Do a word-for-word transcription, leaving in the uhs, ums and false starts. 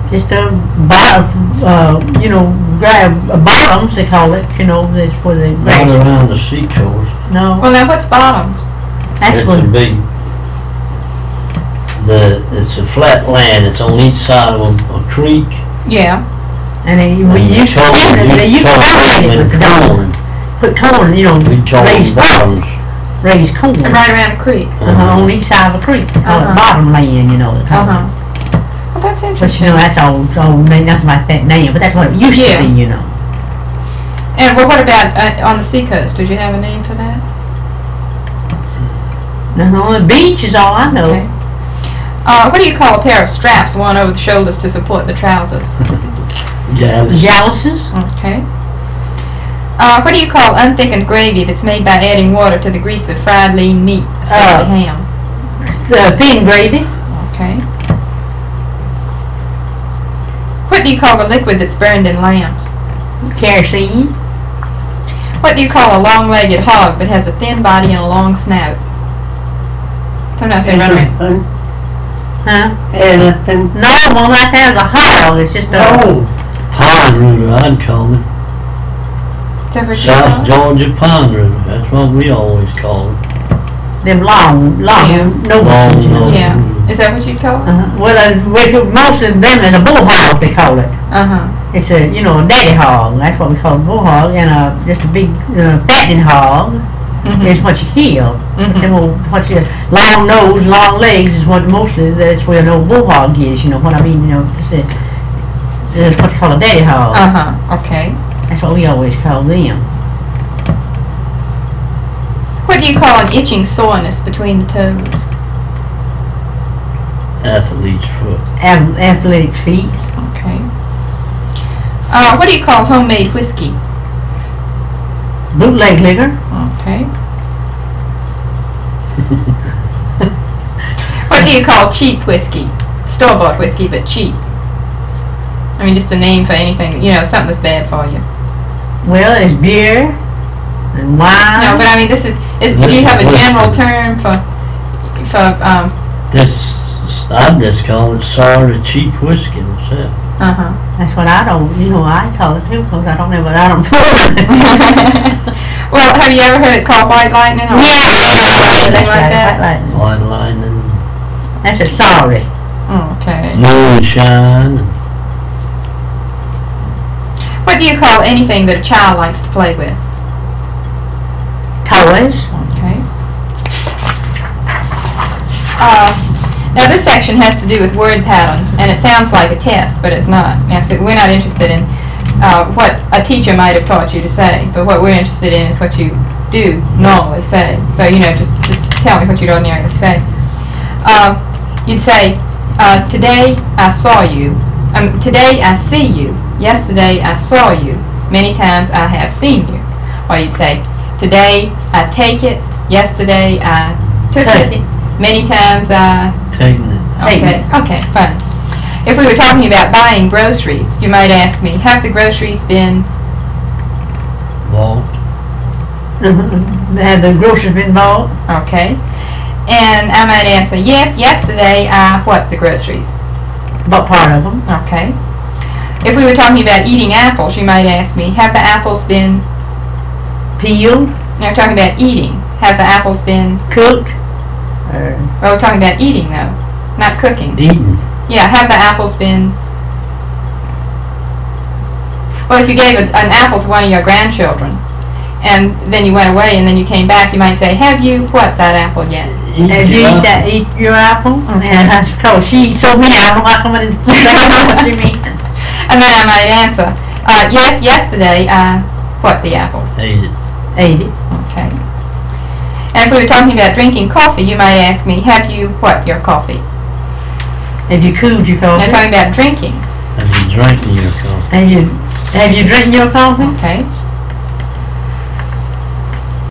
Just a bottom, uh, you know, grab uh, bottoms they call it. You know, that's for the Not grass. around the seashores. No, Well, now what's bottoms? that's It's a what. big, the, it's a flat land, it's on each side of a, a creek. Yeah. And they, we And used to corn- corn it. They used to corn corn it with the dog. corn. Put corn, you know, We call raise them bottoms. raise corn. And right around a creek. Uh-huh, on each side of a creek. They call Uh-huh. it bottom land, you know. They call it. Uh-huh. Well, that's But you interesting. know, that's all, all made nothing like that name, but that's what it used Yeah. to be, you know. And well, what about uh, on the seacoast? Did you have a name for that? No, the beach is all I know. Okay. Uh, what do you call a pair of straps worn over the shoulders to support the trousers? Jealous. Jalousies, Okay. Uh, what do you call unthickened gravy that's made by adding water to the grease of fried lean meat, especially Uh. ham? the thin gravy, Okay. What do you call the liquid that's burned in lamps? kerosene, What do you call a long-legged hog that has a thin body and a long snout? Sometimes they run around. huh? Anything. No, one like that is a hog, it's just a, Oh, Pine River, I'd call it. Is that what you call South it? Georgia Pine River, that's what we always call it. them long, long, Yeah. noses, Long you know. nose. Yeah. Is that what you call it? Uh-huh. Well, uh, we, most of them is a bullhog, they call it. Uh-huh. It's a, you know, a daddy hog, that's what we call a bullhog, and a, just a big, uh, fattening hog is Mhm. what you kill. Mhm. Them old, what you, long nose, long legs is what mostly, that's where an old bullhog is, you know what I mean, you know, it's, a, it's what you call a daddy hog. Uh-huh. Okay. That's what we always call them. What do you call an itching soreness between the toes? Athlete's foot. Ath- Athletics feet. Okay. Uh, what do you call homemade whiskey? Bootleg liquor. Okay. What do you call cheap whiskey? Store-bought whiskey, but cheap. I mean, just a name for anything, you know, something that's bad for you. Well, it's beer and wine. No, but I mean, this is, is do you have a general term for, for, um, This, I'd just call it sort of cheap whiskey, that's it. uh-huh. That's what I don't, you know, I call it too, because I don't know, but I don't pour it. Well, have you ever heard it called white lightning? Or Yeah, anything that's like right, that? white lightning. White lightning, That's a sorry. Okay. moonshine, What do you call anything that a child likes to play with? Toys. Okay. Uh, now this section has to do with word patterns, and it sounds like a test, but it's not. Now, so we're not interested in uh, what a teacher might have taught you to say, but what we're interested in is what you do normally say. So, you know, just, just tell me what you'd ordinarily say. Uh, you'd say, uh, today I saw you. Um, today I see you. Yesterday I saw you. Many times I have seen you. Or you'd say, today I take it. Yesterday I took Took it. it. Many times I... taking it. Okay, okay, fine. If we were talking about buying groceries, you might ask me, have the groceries been... Vault, Have the groceries been bought? Okay. And I might answer, yes, yesterday I what the groceries? Bought part of them. Okay. If we were talking about eating apples, you might ask me, have the apples been... Peeled, Now we're talking about eating. Have the apples been... cooked, or Well, we're talking about eating, though, not cooking. eating. Yeah, have the apples been... Well, if you gave a, an apple to one of your grandchildren, and then you went away, and then you came back, you might say, have you what that apple yet? Eat Have you your eat apple. that, eat your apple? Mhm. And that's because she told me I don't know how come I didn't know what you mean. And then I might answer, uh, yes, yesterday I what the apples? Ate it. Ate it. Okay. And if we were talking about drinking coffee, you might ask me, have you what your coffee? Have you cooled your Now coffee? talking about drinking. Have you drinking your coffee? Have you, have you drinking your coffee? Okay.